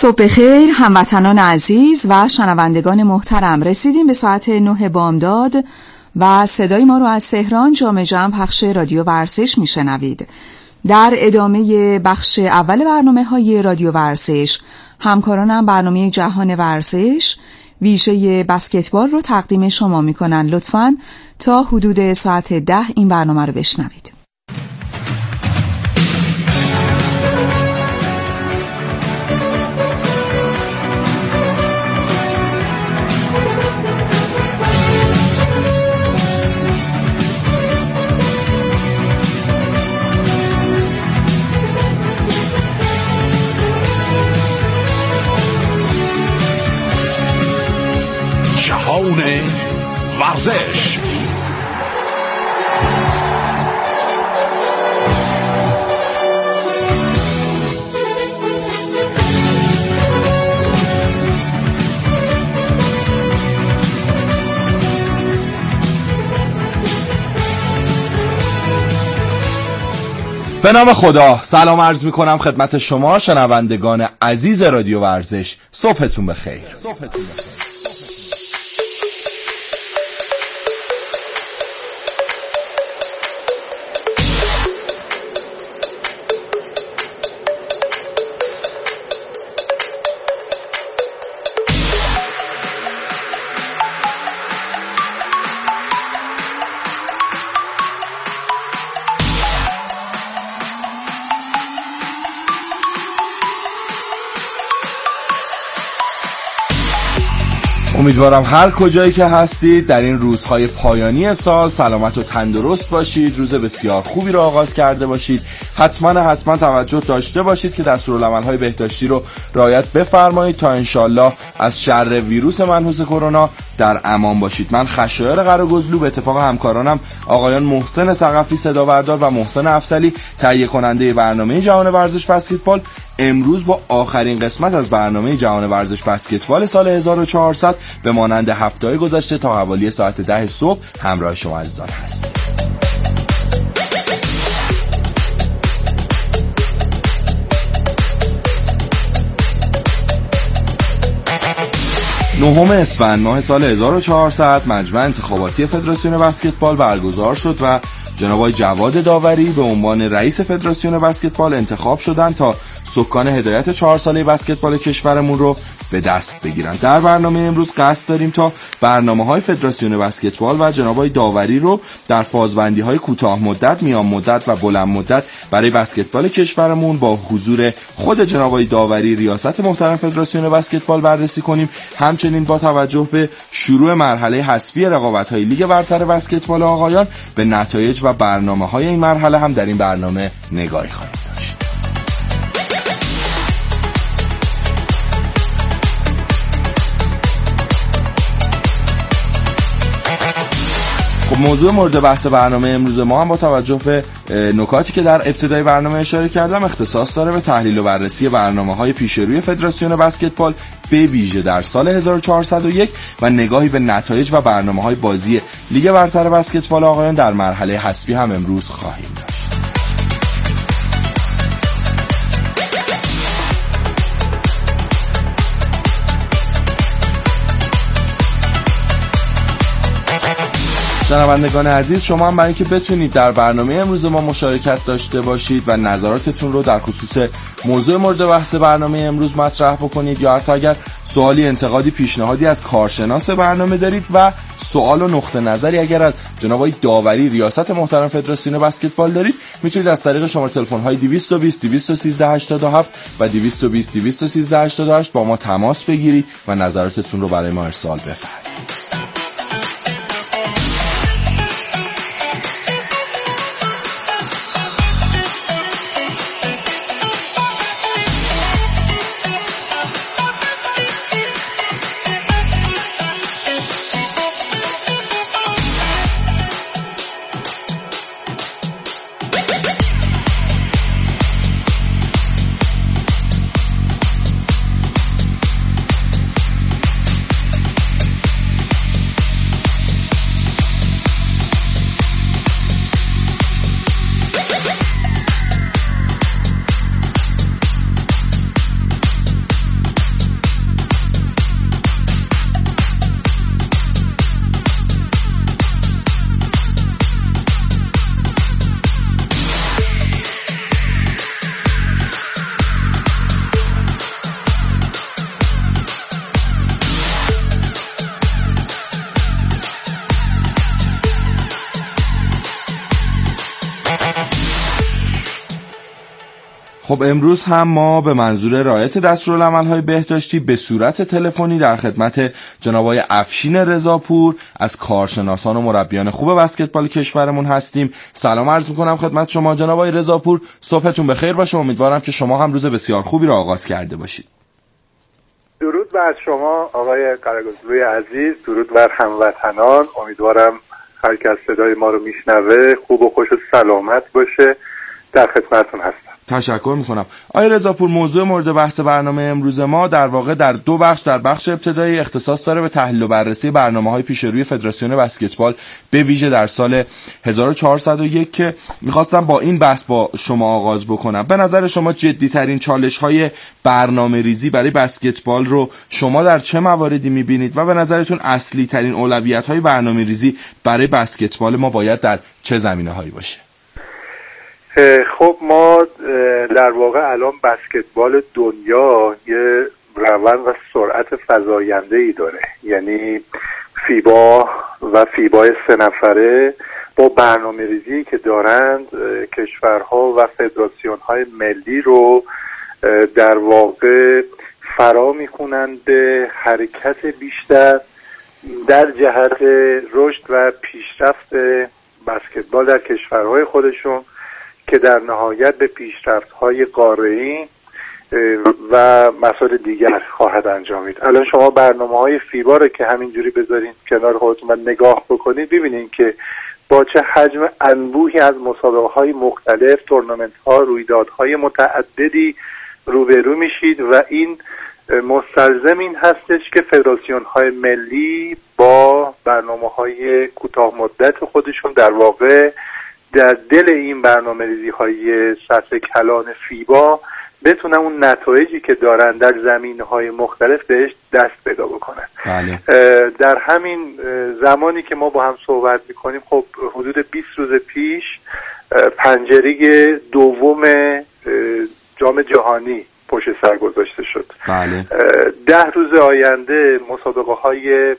صبح خیر هموطنان عزیز و شنوندگان محترم، رسیدیم به ساعت 9 بامداد و صدای ما رو از تهران جام جم پخش رادیو ورزش میشنوید. در ادامه بخش اول برنامه‌های رادیو ورزش، همکارانم برنامه جهان ورزش ویژه بسکتبال رو تقدیم شما میکنن. لطفاً تا حدود ساعت 10 این برنامه رو بشنوید. جهان ورزش. به نام خدا سلام عرض می کنم خدمت شما شنوندگان عزیز رادیو ورزش. صبحتون بخیر. امیدوارم هر کجایی که هستید در این روزهای پایانی سال سلامت و تندرست باشید، روز بسیار خوبی رو آغاز کرده باشید. حتما توجه داشته باشید که دستورالعمل‌های بهداشتی رو رعایت بفرمایید تا انشالله از شر ویروس منحوس کرونا در امان باشید. من خشایار قراگزلو به اتفاق همکارانم آقایان محسن ثقفی صداوردار و محسن افضلی تهیه کننده برنامه جهان ورزش بسکتبال، امروز با آخرین قسمت از برنامه جهان ورزش بسکتبال سال 1400 به مانند هفته‌های گذشته تا حوالی ساعت 10 صبح همراه شما عزیزان هست. نهم اسفند ماه سال 1400 مجمع انتخاباتی فدراسیون بسکتبال برگزار شد و جناب آقای جواد داوری به عنوان رئیس فدراسیون بسکتبال انتخاب شدند تا سکان هدایت 4 ساله بسکتبال کشورمون رو به دست بگیرن. در برنامه امروز قصد داریم تا برنامه‌های فدراسیون بسکتبال و جناب آقای داوری رو در فازبندی‌های کوتاه مدت، میان مدت و بلند مدت برای بسکتبال کشورمون با حضور خود جناب آقای داوری ریاست محترم فدراسیون بسکتبال بررسی کنیم. همچنین با توجه به شروع مرحله حذفی رقابت‌های لیگ برتر بسکتبال آقایان به نتایج و برنامه‌های این مرحله هم در این برنامه نگاهی خواهیم داشت. موضوع مورد بحث برنامه امروز ما هم با توجه به نکاتی که در ابتدای برنامه اشاره کردم اختصاص داره به تحلیل و بررسی برنامه‌های پیشروی فدراسیون بسکتبال به ویژه در سال 1401 و نگاهی به نتایج و برنامه‌های بازی لیگ برتر بسکتبال آقایان در مرحله حذفی هم امروز خواهیم داشت. شنوندگان عزیز، شما هم برای اینکه بتونید در برنامه امروز ما مشارکت داشته باشید و نظراتتون رو در خصوص موضوع مورد بحث برنامه امروز مطرح بکنید یا حتی اگر سوالی، انتقادی، پیشنهادی از کارشناس برنامه دارید و سوال و نقطه نظری اگر از جناب آقای داوری ریاست محترم فدراسیون بسکتبال دارید، میتونید از طریق شماره تلفن‌های 220 213 87 و 220 213 88 با ما تماس بگیرید و نظراتتون رو برای ما ارسال بفرمایید. خب امروز هم ما به منظور رعایت دستورالعمل‌های بهداشتی به صورت تلفنی در خدمت جناب آقای افشین رضاپور از کارشناسان و مربیان خوب بسکتبال کشورمون هستیم. سلام عرض می‌کنم خدمت شما جناب آقای رضاپور. صبحتون بخیر باشه. امیدوارم که شما هم روز بسیار خوبی را آغاز کرده باشید. درود بر شما آقای قره‌گزلوی عزیز، درود بر هموطنان. امیدوارم هر کس صدای ما رو میشنوه خوب و خوش و سلامت باشه. در خدمتتون هستم. تشکر میکنم. آقای رضاپور، موضوع مورد بحث برنامه امروز ما در واقع در دو بخش، در بخش ابتدایی اختصاص داره به تحلیل و بررسی برنامه‌های پیش روی فدراسیون بسکتبال به ویژه در سال 1401 که میخواستم با این بحث با شما آغاز بکنم. به نظر شما جدی‌ترین چالش‌های برنامه‌ریزی برای بسکتبال رو شما در چه مواردی می‌بینید و به نظرتون اصلی‌ترین اولویت‌های برنامه‌ریزی برای بسکتبال ما باید در چه زمینه‌هایی باشه؟ خب ما در واقع الان بسکتبال دنیا یه روند و سرعت فزاینده‌ای داره. یعنی فیبا و فیبای 3 نفره با برنامه‌ریزی که دارند کشورها و فدراسیون‌های ملی رو در واقع فرا می‌خونند به حرکت بیشتر در جهت رشد و پیشرفت بسکتبال در کشورهای خودشون که در نهایت به پیشرفت‌های قاره‌ای و مسائل دیگر خواهد انجامید. الان شما برنامه‌های فیبا رو که همینجوری بذارین کنار خودتون و نگاه بکنید، ببینید که با چه حجم انبوهی از مسابقه‌های مختلف، تورنمنت‌ها، رویدادهای متعددی روبرو میشید و این مستلزم این هستش که فدراسیون‌های ملی با برنامه‌های کوتاه مدت خودشون در واقع در دل این برنامه‌ریزی‌های سطح کلان فیبا بتونن اون نتایجی که دارن در زمینه‌های مختلف بهش دست پیدا بکنن. بله. در همین زمانی که ما با هم صحبت می‌کنیم، خب حدود 20 روز پیش پنجره دوم جام جهانی پشت سر گذاشته شد. بله. 10 روز آینده مسابقه‌های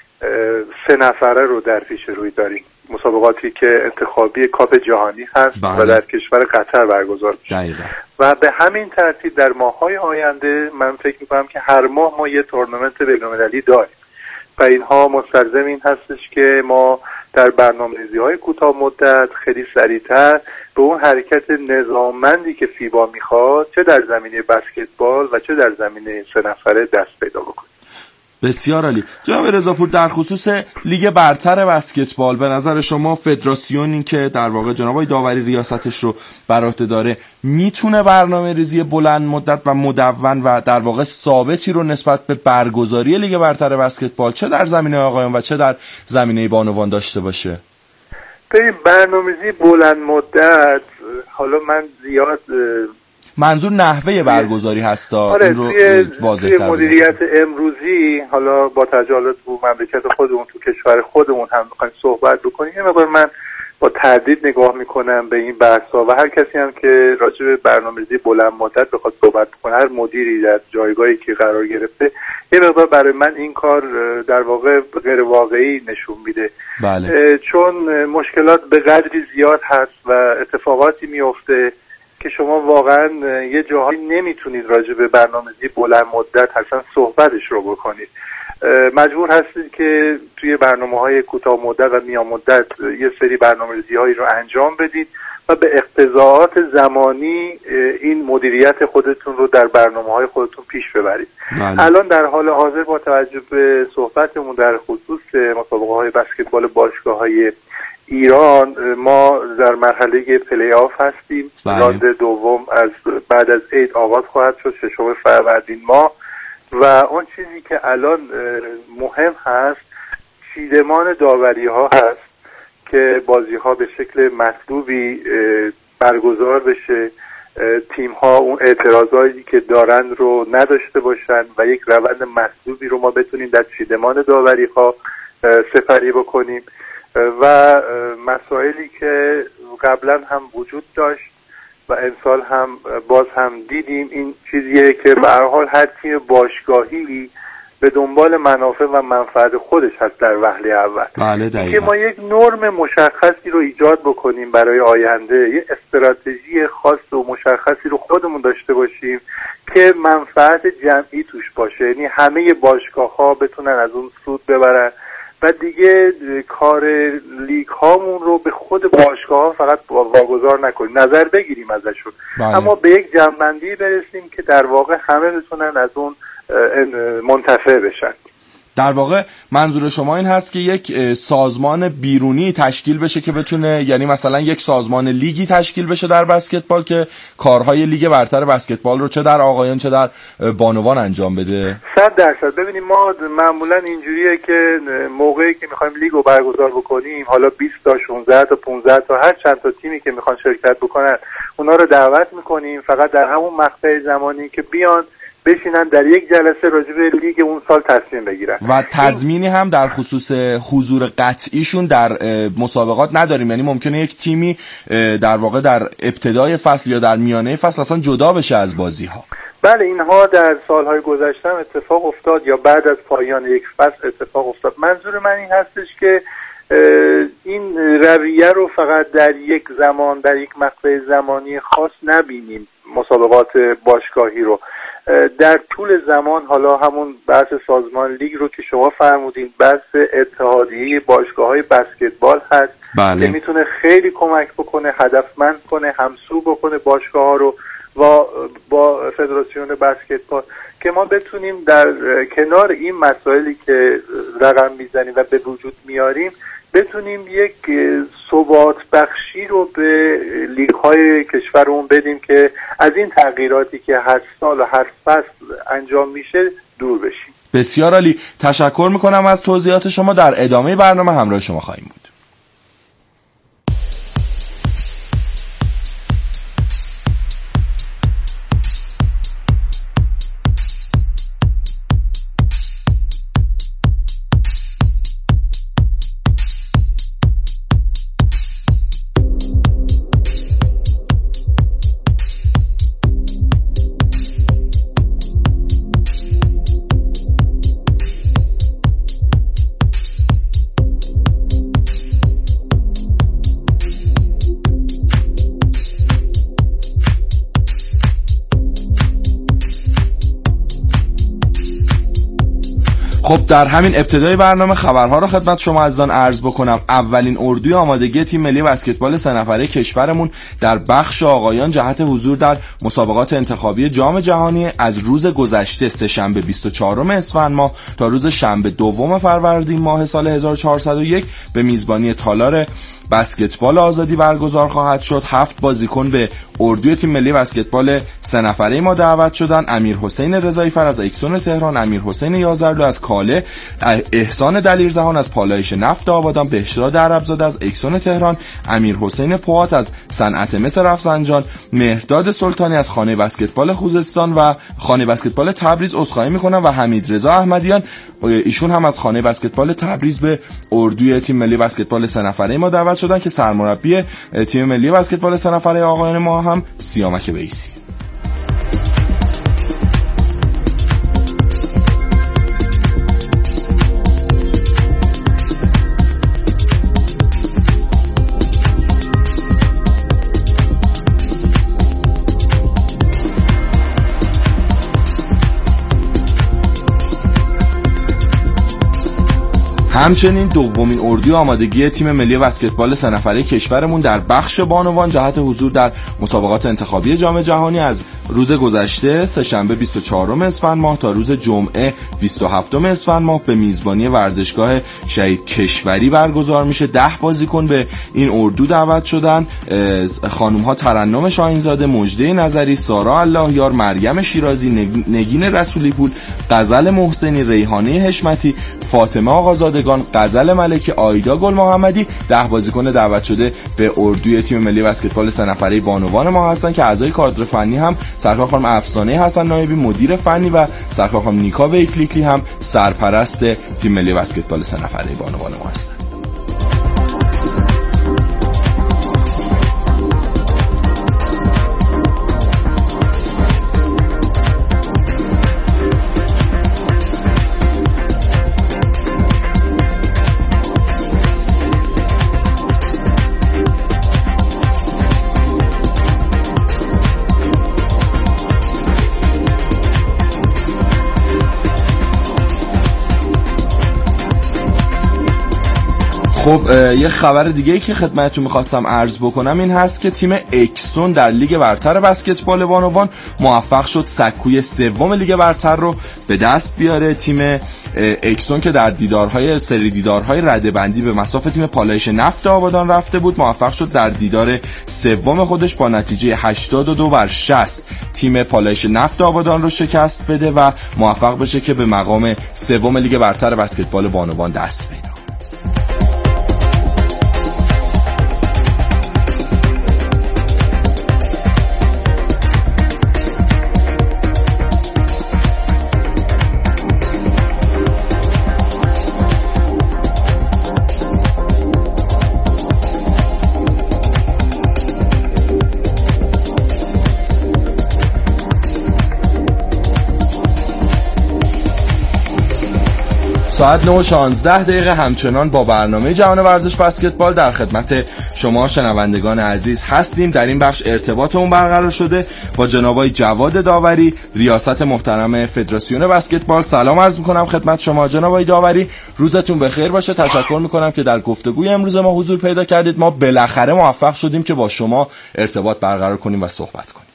3 نفره رو در پیش روی داریم. مسابقاتی که انتخابی کاپ جهانی هست. بله. و در کشور قطر برگزار میشه. و به همین ترتیب در ماه‌های آینده من فکر می‌کنم که هر ماه ما یه تورنمنت بین‌المللی داریم و اینها مستلزم این هستش که ما در برنامه‌ریزی‌های کوتاه مدت خیلی سریعتر به اون حرکت نظاممندی که فیبا میخواد چه در زمینه بسکتبال و چه در زمینه 3 نفره دست پیدا بکنیم. بسیار عالی. جناب رضاپور، در خصوص لیگ برتر بسکتبال به نظر شما فدراسیونی که در واقع جناب آقای داوری ریاستش رو بر عهده داره میتونه برنامه‌ریزی بلند مدت و مدون و در واقع ثابتی رو نسبت به برگزاری لیگ برتر بسکتبال چه در زمینه آقایان و چه در زمینه بانوان داشته باشه؟ به برنامه‌ریزی بلند مدت حالا من زیاد منظور نحوه برگزاری هستا. آره، این رو واضح توی مدیریت امروزی حالا با تجارت تو مملکت خودمون تو کشور خودمون هم می‌خوایم صحبت بکنیم. یه مقدار من با تردید نگاه میکنم به این بحث‌ها و هر کسی هم که راجع به برنامه‌ریزی بلند مدت بخواد صحبت کنه، هر مدیری در جایگاهی که قرار گرفته، یه مقدار برای من این کار در واقع غیر واقعی نشون میده. بله. چون مشکلات به قدری زیاد هست و اتفاقاتی میفته که شما واقعا یه جاهایی نمیتونید راجع به برنامه‌ریزی بلند مدت اصلا صحبتش رو بکنید. مجبور هستید که توی برنامه‌های کوتاه مدت و میان مدت یه سری برنامه‌ریزی‌هایی رو انجام بدید و به اقتضاعات زمانی این مدیریت خودتون رو در برنامه‌های خودتون پیش ببرید. بله. الان در حال حاضر با توجه به صحبتمون در خصوص مسابقه‌های بسکتبال باشگاه‌های ایران، ما در مرحله پلی آف هستیم. راند دوم از بعد از عید آغاز خواهد شد، 6 فروردین ماه، و اون چیزی که الان مهم هست چیدمان داوری ها هست که بازی ها به شکل مطلوبی برگزار بشه، تیم ها اون اعتراضایی که دارن رو نداشته باشن و یک روند مطلوبی رو ما بتونیم در چیدمان داوری ها سپری بکنیم و مسائلی که قبلا هم وجود داشت و امسال هم باز هم دیدیم، این چیزیه که به هر حال هر تیم باشگاهی به دنبال منافع و منفعت خودش هست در وهله اول. بله که ما یک نرم مشخصی رو ایجاد بکنیم برای آینده، یک استراتژی خاص و مشخصی رو خودمون داشته باشیم که منفعت جمعی توش باشه، یعنی همه باشگاه‌ها بتونن از اون سود ببرن و دیگه کار لیگ هامون رو به خود باشگاه‌ها فقط واگذار نکنیم، نظر بگیریم ازشون. بله. اما به یک جمع‌بندی برسیم که در واقع همه بتونن از اون منتفع بشن. در واقع منظور شما این هست که یک سازمان بیرونی تشکیل بشه که بتونه، یعنی مثلا یک سازمان لیگی تشکیل بشه در بسکتبال که کارهای لیگ برتر بسکتبال رو چه در آقایان چه در بانوان انجام بده؟ 100%. ببینیم ما معمولا اینجوریه که موقعی که میخوایم لیگ رو برگزار بکنیم، حالا 20 تا 16 تا 15 تا هر چند تا تیمی که میخوان شرکت بکنن اونا رو دعوت میکنیم، فقط در همون مقطع زمانی که بیان بشینن در یک جلسه راجع به لیگ اون سال تصمیم بگیرن و تضمینی هم در خصوص حضور قطعیشون در مسابقات نداریم. یعنی ممکنه یک تیمی در واقع در ابتدای فصل یا در میانه فصل اصلا جدا بشه از بازی ها. بله، اینها در سالهای گذشته اتفاق افتاد یا بعد از پایان یک فصل اتفاق افتاد. منظور من این هستش که این رویه رو فقط در یک زمان، در یک مقطع زمانی خاص نبینیم. مسابقات باشگاهی رو در طول زمان، حالا همون بحث سازمان لیگ رو که شما فرمودین، بحث اتحادیه باشگاه‌های بسکتبال هست. بله. که میتونه خیلی کمک بکنه، هدفمند کنه، همسو بکنه باشگاه‌ها رو و با فدراسیون بسکتبال که ما بتونیم در کنار این مسائلی که رقم میزنیم و به وجود میاریم بتونیم یک ثبات بخشی رو به لیگ‌های کشورمون بدیم که از این تغییراتی که هر سال و هر فصل انجام میشه دور بشیم. بسیار عالی، تشکر میکنم از توضیحات شما. در ادامه برنامه همراه شما خواهیم بود. خب در همین ابتدای برنامه خبرها رو خدمت شما عزیزان عرض بکنم. اولین اردوی آمادگی تیم ملی بسکتبال 3 نفره کشورمون در بخش آقایان جهت حضور در مسابقات انتخابی جام جهانی از روز گذشته سه‌شنبه 24 اسفند ماه تا روز شنبه 2 فروردین ماه سال 1401 به میزبانی تالار بسکتبال آزادی برگزار خواهد شد. 7 بازیکن به اردوی تیم ملی بسکتبال 3 نفره ما دعوت شدن: امیرحسین رضایی‌فر از اکسون تهران، امیرحسین یازرلو از کاله، احسان دلیرزهان از پالایش نفت آبادان، بهشراد عربزاده از اکسون تهران، امیرحسین پوات از صنعت مس رفسنجان، مهرداد سلطانی از خانه بسکتبال خوزستان و خانه بسکتبال تبریز عذرخواهی میکنم و حمید رضا احمدیان، ایشون هم از خانه بسکتبال تبریز به اردوی تیم ملی بسکتبال 3 نفره ما دعوت شدن که سرمربی تیم ملی بسکتبال 3 نفره آقایان ما هم سیامک بیسی. همچنین دومین اردوی آمادگی تیم ملی بسکتبال 3 نفره کشورمون در بخش بانوان جهت حضور در مسابقات انتخابی جام جهانی از روز گذشته سه‌شنبه 24 اسفند ماه تا روز جمعه 27 اسفند ماه به میزبانی ورزشگاه شهید کشوری برگزار میشه. 10 بازیکن به این اردو دعوت شدن: خانم ها ترنم شاهینزاده، مژده نظری، سارا اللهیار، مریم شیرازی، نگین رسولی پور، غزل محسنی، ریحانه حشمتی، فاطمه آقازادگان، غزل ملکی، آیدا گل محمدی. 10 بازیکن دعوت شده به اردوی تیم ملی بسکتبال 3 نفره بانوان ما هستن که اعضای کادر فنی هم سرکار خانم افسانه حسن نایبی مدیر فنی و سرکار خانم نیکا ویکلیکلی هم سرپرست تیم ملی بسکتبال 3 نفره بانوان ما هستن. خب یه خبر دیگه‌ای که خدمتتون می‌خواستم عرض بکنم این هست که تیم اکسون در لیگ برتر بسکتبال بانوان موفق شد سکوی سوم لیگ برتر رو به دست بیاره. تیم اکسون که در سری دیدارهای رده‌بندی به مصاف تیم پالایش نفت آبادان رفته بود، موفق شد در دیدار سوم خودش با نتیجه 82-60 تیم پالایش نفت آبادان رو شکست بده و موفق بشه که به مقام سوم لیگ برتر بسکتبال بانوان دست پیدا. ساعت 9:16 همچنان با برنامه جهان ورزش بسکتبال در خدمت شما شنوندگان عزیز هستیم. در این بخش ارتباطمون برقرار شده با جناب آقای جواد داوری، ریاست محترم فدراسیون بسکتبال. سلام عرض میکنم خدمت شما جناب آقای داوری، روزتون بخیر باشه. تشکر میکنم که در گفتگوی امروز ما حضور پیدا کردید. ما بالاخره موفق شدیم که با شما ارتباط برقرار کنیم و صحبت کنیم.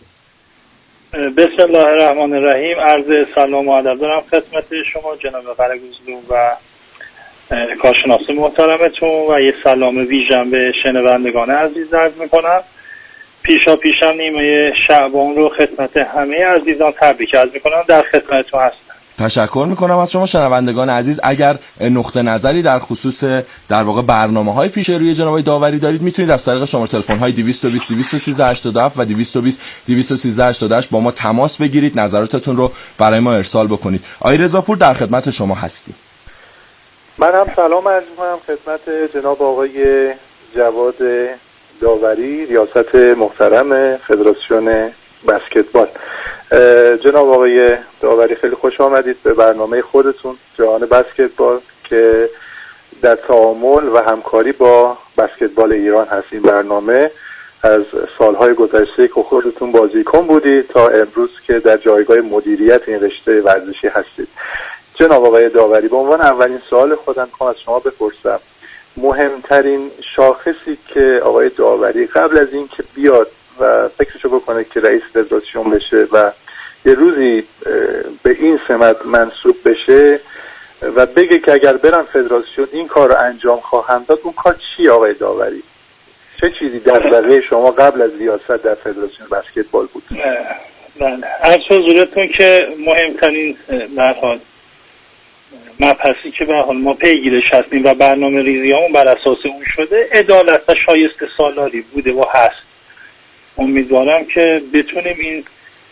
بسم الله الرحمن الرحیم. عرض سلام و ادب دارم خدمت شما جناب قره‌گوزلو و کارشناس محترمتون و یه سلام ویژه‌ام به شنوندگان عزیز عرض میکنم. پیشم نیمه شعبان رو خدمت همه عزیزان تبریک عرض میکنم. در خدمتتون هستم. تشکر میکنم از شما شنوندگان عزیز. اگر نقطه نظری در خصوص در واقع برنامه‌های پیش روی جناب داوری دارید، میتونید از طریق شماره تلفن‌های 220 213 87 و 220 213 88 با ما تماس بگیرید، نظراتتون رو برای ما ارسال بکنید. آقای رضاپور در خدمت شما هستیم. من هم سلام عرض می‌کنم خدمت جناب آقای جواد داوری، ریاست محترم فدراسیون بسکتبال. جناب آقای داوری خیلی خوش آمدید به برنامه خودتون جهان بسکتبال که در تعامل و همکاری با بسکتبال ایران هست. این برنامه از سالهای گذشته که خودتون بازیکن بودید تا امروز که در جایگاه مدیریت این رشته ورزشی هستید. جناب آقای داوری، به عنوان اولین سوال خودم میخوام از شما بپرسم مهمترین شاخصی که آقای داوری قبل از این که بیاد و فکرشو بکنه که رئیس فدراسیون بشه و یه روزی به این سمت منصوب بشه و بگه که اگر برم فدراسیون این کار رو انجام خواهم داد، اون کار چی آقای داوری؟ چه چیزی دغدغه شما قبل از ریاست در فدراسیون بسکتبال بود؟ بله، از حضورتون که مهمترین به حال مبحثی که به حال ما پیگیرش هستیم و برنامه ریزیامون بر اساس اون شده، عدالت و شایسته سالاری بوده و هست. امیدوارم که بتونیم این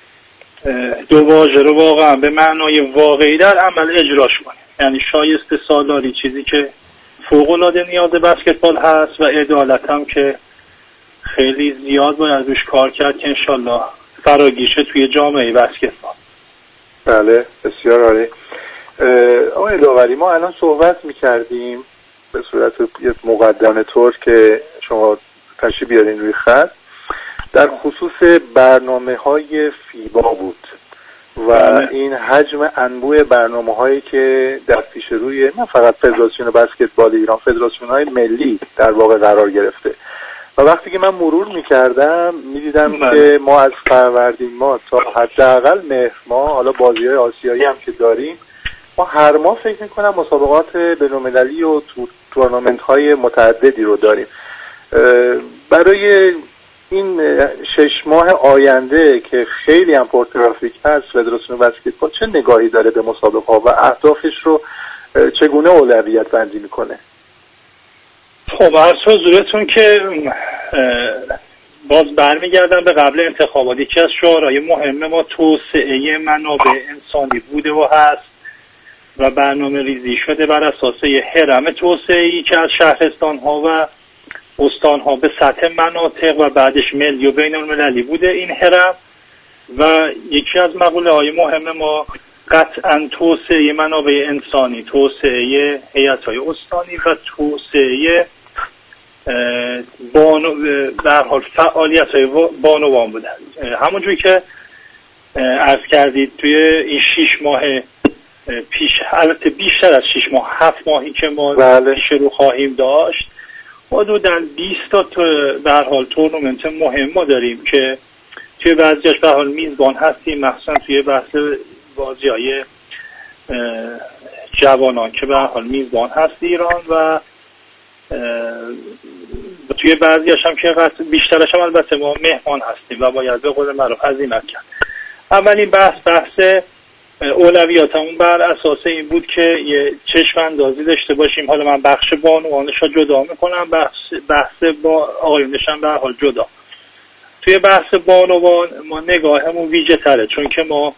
دو واژه رو واقعا به معنای واقعی در عمل اجراش کنیم. یعنی شایسته سالاری چیزی که فوق‌العاده نیاز بسکتبال هست و عدالت هم که خیلی زیاد باید روش کار کرد که انشالله فراگیشه توی جامعه بسکتبال. بله، بسیار عالی. آقای داوری، ما الان صحبت می‌کردیم به صورت یک مقدمه طور که شما تشریف بیارین روی خط در خصوص برنامه‌های فیبا بود و این حجم انبوه برنامه‌هایی که در پیش روی نه فقط فدراسیون بسکتبال ایران، فدراسیون‌های ملی در واقع قرار گرفته و وقتی که من مرور می‌کردم می‌دیدم که ما از فروردین ماه تا حداقل مهر ماه، حالا بازی‌های آسیایی هم که داریم، ما هر ماه فکر می‌کنم مسابقات بین‌المللی و تورنمنت‌های متعددی رو داریم. برای این 6 ماه آینده که خیلی هم پرترافیک هست، فدراسیون بسکتبال چه نگاهی داره به مسابقه‌ها و اهدافش رو چگونه اولویت بندی میکنه؟ خب عرض حضورتون که باز برمیگردم به قبل انتخابات. یکی از شعارهای مهم ما توسعه منابع انسانی بوده و هست و برنامه ریزی شده بر اساس یه هرم توسعه‌ای که از شهرستان‌ها و استان‌ها به سطح مناطق و بعدش ملی و بین المللی بوده این هرم. و یکی از مقوله‌های مهم ما قطعاً توسعه منابع انسانی، توسعه هیئت‌های استانی و توسعه در حال فعالیت‌های بانوان بودن. همونجوری که عرض کردید توی این 6 ماه پیش، البته بیشتر از 6 ماه، 7 ماهی که ما پیش رو خواهیم داشت، ما حدوداً 20 تا به هر حال تورنمنت مهم ما داریم که توی بعضیش به هر حال میزبان هستیم، مخصوصا توی بحث بازی‌های جوانان که به هر حال میزبان هست ایران، و توی بعضیش هم که بیشترش هم البته ما مهمان هستیم و باید به قول معروف هزینه کرد. اولین بحث اولویاتمون بر اساس این بود که یه چشم اندازی داشته باشیم. حالا من بخش بانوانش رو جدا میکنم، بحث با آقایونش هم به هر حال جدا. توی بحث بانوان ما نگاهمون ویژه تره، چون که ما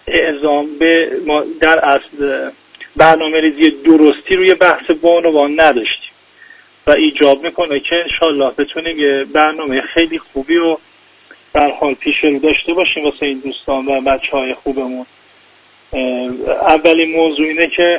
در اصل برنامه ریزی درستی روی بحث بانوان نداشتیم و ایجاب میکنه که انشالله بتونیم یه برنامه خیلی خوبی رو در حال پیش رو داشته باشیم واسه این دوستان و بچه های خوبمون. اولین موضوع اینه که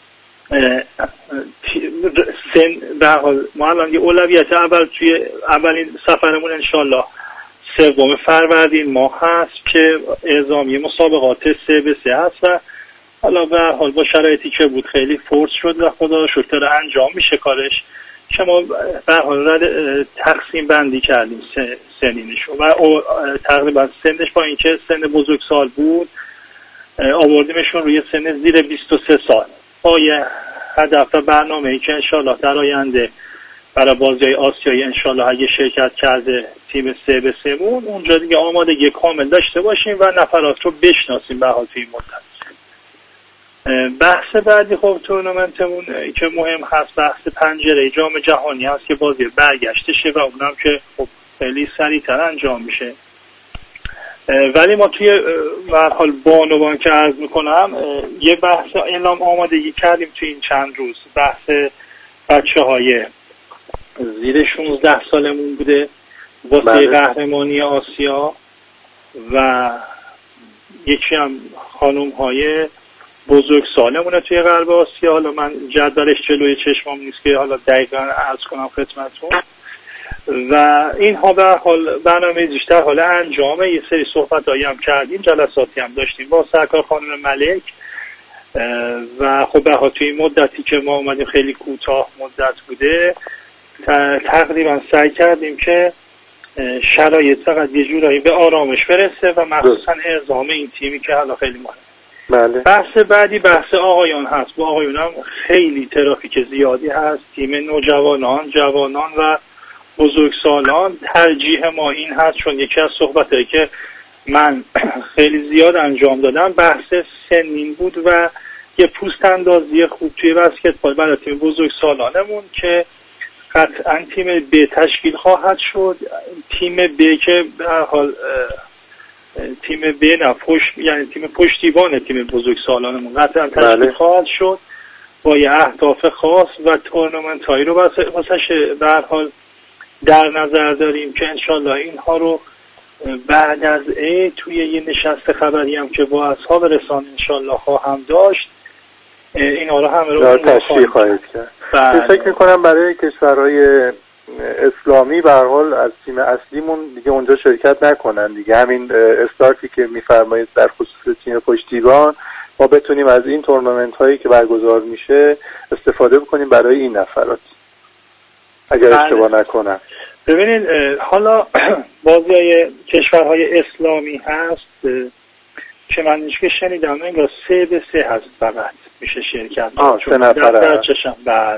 سن در حال ما الان یه اولویت اول توی اولین سفرمون انشالله 3 فروردین ماه هست که اعزامی مسابقات 3x3 هست و حالا به هر حال با شرایطی که بود خیلی فورس شد و خدا رو شکر انجام میشه کارش، که ما به هر حال تقسیم بندی کردیم سنینش و تقریبا سنش با اینکه سن بزرگسال بود آوردیمشون روی سن زیر 23 سال با یه هدف و برنامه‌ای که انشالله در آینده برای بازی‌های آسیایی انشالله اگه شرکت کرده تیم 3x3 مون اونجا دیگه آمادگی کامل داشته باشیم و نفرات رو بشناسیم به حال توی مدت. بحث بعدی خب تورنمنتمون که مهم هست بحث پنجره جام جهانی هست که بازی برگشتشه و اونم که خب خیلی سریع‌تر انجام میشه. ولی ما توی به هر حال بانوان که عرض میکنم یه بحث اعلام آمادگی کردیم توی این چند روز. بحث بچه‌های زیر 16 سالمون بوده واسه قهرمانی آسیا و یکی هم خانوم‌های بزرگ سالمونه توی غرب آسیا. حالا من جدولش جلوی چشمم نیست که حالا دقیقاً عرض کنم خدمتتون. و اینها به حال برنامه بیشتر حال انجامه. یه سری صحبتایی هم کردیم، جلساتی هم داشتیم با سرکار خانم ملک و خب به حال توی این مدتی که ما اومدیم خیلی کوتاه مدت بوده تقریبا سعی کردیم که شرایط فقط یه جورایی به آرامش برسه و مخصوصا اعزام این تیمی که حالا خیلی مهمه. بحث بعدی بحث آقایان هست. با آقایان هم خیلی ترافیک زیادی هست. تیم نوجوانان، جوانان و بزرگسالان ترجیح ما این هست، چون یکی از صحبتایی که من خیلی زیاد انجام دادم بحث سنین بود و یه پوست اندازی خوب توی بسکتبال برای تیم بزرگسالانمون که قطعا تیم ب تشکیل خواهد شد. تیم ب که به هر حال تیم ب نه پشت، یعنی تیم پشتیبان تیم بزرگسالانمون قطعا تشکیل خواهد شد با یه اهداف خاص و تورنمنت هایی رو واسش به هر حال در نظر داریم که انشالله اینها رو بعد از توی یه نشست خبری هم که با اصحاب رسانه انشالله خواهم داشت اینها رو همه رو تشریح خواهید کرد. فکر میکنم برای کشورهای اسلامی به هر حال از تیم اصلیمون دیگه اونجا شرکت نکنن دیگه. همین استارتی که میفرمایید در خصوص تیم پشتیبان ما بتونیم از این تورنمنت هایی که برگزار میشه استفاده بکنیم برای این نفرات اگر اشتباه نکنم. ببینید حالا بازی‌های کشورهای اسلامی هست که من که شنیدم انگار 3x3 هست فقط میشه شرکت. 3 نفره دفترچشم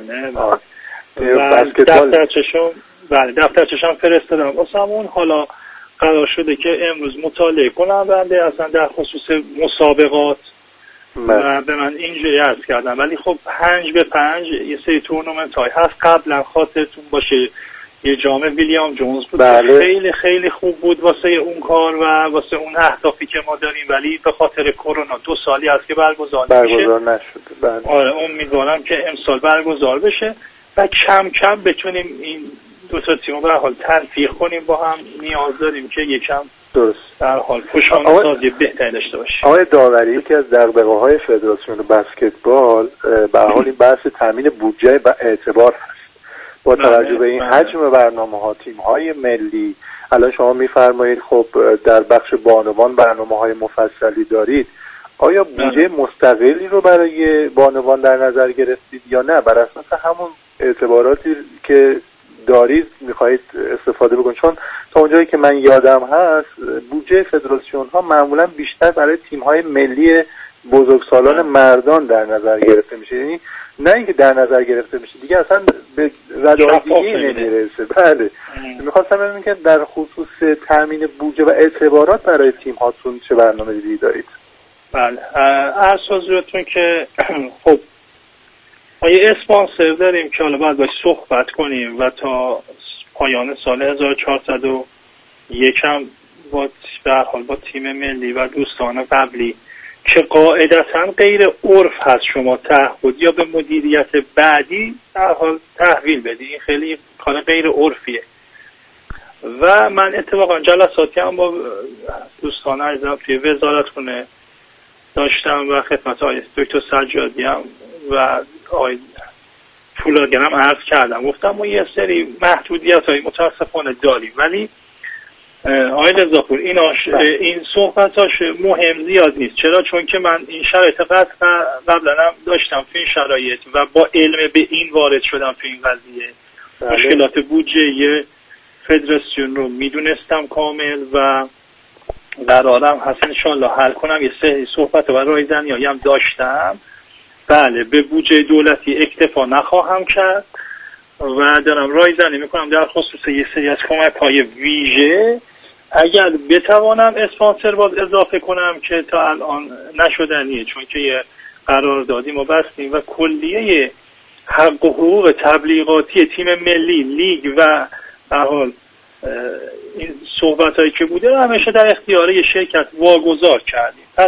دفترچشم فرستادم واسمون. حالا قرار شده که امروز مطالعه کنم بنده اصلا در خصوص مسابقات و به من اینجوری عرض کردم. ولی خب 5x5 یه سری تورنمنت های هست. قبلا خاطرتون باشه یه جام ویلیام جونز بود. خیلی خیلی خوب بود واسه اون کار و واسه اون اهدافی که ما داریم، ولی به خاطر کرونا 2 سالی هست که برگزار نشده. آره امیدوارم که امسال برگزار بشه و کم کم بتونیم این 2 تا تیم رو به حال تلفیق کنیم. با هم نیاز داریم که یکم درست در حال پوشان سازی بهتری داشته باشیم. آقای داوری، یکی از دغدغه‌های فدراسیون بسکتبال به حال این بحث تامین بودجه و اعتبار هست. با توجه به این حجم برنامه‌ها تیم‌های ملی الان شما می‌فرمایید خب در بخش بانوان برنامه‌های مفصلی دارید، آیا بودجه مستقلی رو برای بانوان در نظر گرفتید یا نه بر اساس همون اعتباراتی که دارید میخواهید استفاده بکنید، چون تا اونجایی که من یادم هست بودجه فدراسیون ها معمولا بیشتر برای تیم های ملی بزرگسالان مردان در نظر گرفته میشه، یعنی نه اینکه در نظر گرفته میشه دیگه اصلا به رده‌های دیگه نمیرسه. بله میخواستم ببینم که در خصوص تامین بودجه و اعتبارات برای تیم هاتون چه برنامه‌ریزی دارید؟ بله عرض حضورتون که خب ما یه اسپانسر داریم که حالا باید باید صحبت کنیم و تا پایان سال 1401 هم به هر حال با تیم ملی و دوستان قبلی که قاعدتاً غیر عرف هست شما تعهد یا به مدیریت بعدی در حال تحویل بدی، این خیلی کار غیر عرفیه. و من اتفاقا جلساتی هم با دوستان عزیزم توی وزارتخونه داشتم و خدمت آقای دکتر سجادی هم و آقای فولادگر هم عرض کردم، گفتم ما یه سری محدودیت‌های متاسفانه داریم، ولی آقای رضاپور این صحبتاش مهم زیاد نیست. چرا؟ چون که من این شرایط قبلا هم داشتم تو این شرایط و با علم به این وارد شدم تو این قضیه. مشکلات بودجه فدراسیون رو میدونستم کامل و قرارم هست انشالله حل کنم. یه سری صحبت و رایزنی هم داشتم. بله به بودجه دولتی اکتفا نخواهم کرد و دارم رایزنی میکنم در خصوص یه سری از کمک‌های ویژه اگر بتوانم اسپانسر باز اضافه کنم که تا الان نشدنیه، چون که یه قراردادی ما بستیم و کلیه حق و حقوق تبلیغاتی تیم ملی لیگ و به حال این صحبتایی که بوده همیشه در اختیار یه شرکت واگذار کردیم. پس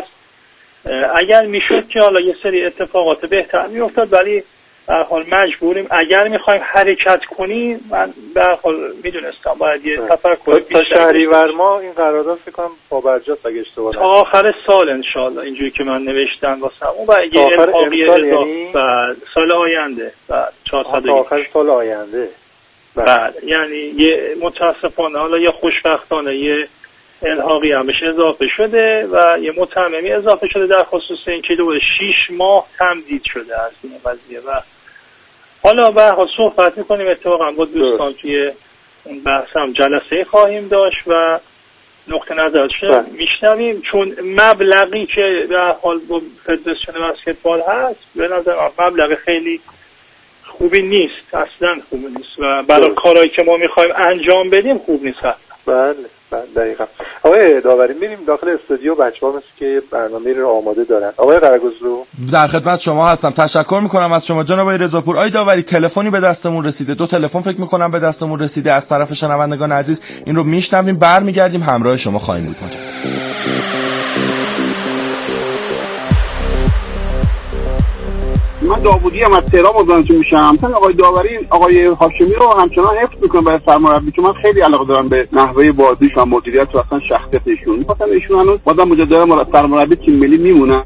اگر میشد که حالا یه سری اتفاقات بهتر میافتاد، ولی به هر حال مجبوریم اگر میخوایم حرکت کنیم. من به هر حال میدونستم باید یه تفکر تا شهریور ما این قرارداد فکر کنم پابرجاست اگه اشتباه نکنم تا آخر سال ان شاء الله اینجوری که من نوشتم واسم اون و یه الحاقی اضافه سال آینده و 400 آخر سال آینده. بله یعنی یه متاسفانه حالا یه خوشبختانه یه الحاقی هم بهش اضافه شده و یه متممی اضافه شده در خصوص این که 6 ماه تمدید شده از این قضیه و حالا به حال صحبت میکنیم. اتفاقا با دوستان توی اون بحث هم جلسه خواهیم داشت و نقطه نظرش میشنویم، چون مبلغی که به حال با فدراسیون بسکتبال هست به نظر مبلغ خیلی خوبی نیست، اصلا خوبی نیست و برای کارهایی که ما میخوایم انجام بدیم خوب نیست. بله دقیقا. آقای داوری میریم داخل استودیو، بچه‌ها مثل که برنامه رو آماده دارن. آقای قرگزرو در خدمت شما هستم. تشکر میکنم از شما جناب آقای رضاپور. آقای داوری تلفنی به دستمون رسیده، 2 تلفن فکر میکنم به دستمون رسیده از طرف شنوندگان عزیز. این رو میشنویم، برمیگردیم همراه شما خواهیم بود. من داوودی هم از تهران مزاحمتون میشم. مثلا آقای داوری آقای هاشمی رو همچنان حفظ میکنه برای سرمربی، چون من خیلی علاقه دارم به نحوه بازیش و مدیریت و اصلا شخصیت ایشون. می‌خواستم ایشون هنوز بازم مجددا سرمربی تیم ملی میمونه.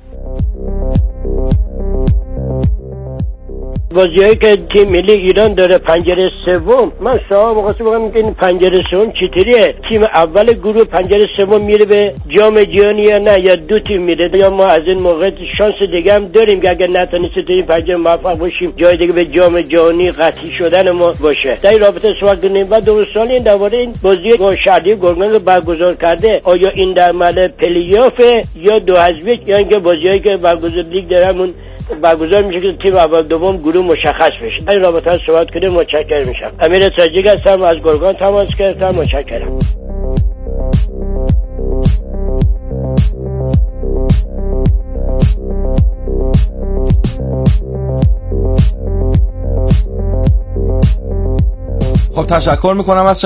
بازیایی که تیم ملی ایران داره پنجره سوم، من شما مقصد بگم این پنجره سوم چطوریه؟ تیم اول گروه پنجره سوم میره به جام جهانی یا نه، یا 2 تیم میره، یا ما از این موقع شانس دیگه هم داریم که اگر نتونستیم تو این پنجره موفق باشیم جای دیگه به جام جهانی قطعی شدن ما باشه. در این رابطه صحبت کنیم. بعد درستان این درباره این بازی شهرداری گرگان رو برگزار کرده، آیا این در مرحله پلی‌آف یا 2 حذفی یا اینکه بازیایی که برگزار لیگ دارن برگزار میشه که تیم اول دوم گروه مشخص بشه؟ این رابطه صحبت کنیم. متشکرم میشم. امیر تاجیک هستم از گرگان تماس گرفتم. متشکرم. خب تشکر میکنم از